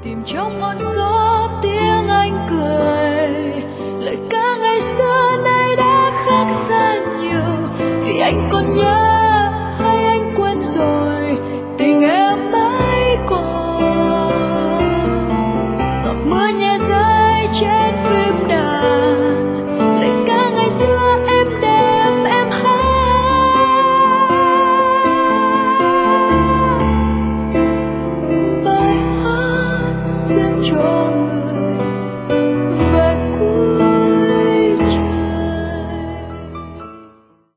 tìm trong ngọn gió tiếng anh cười. Lời ca ngày xưa nay đã khác xa nhiều, vì anh còn nhớ hay anh quên rồi tình em mãi còn. Giọt mưa nhẹ rơi trên phim đàn,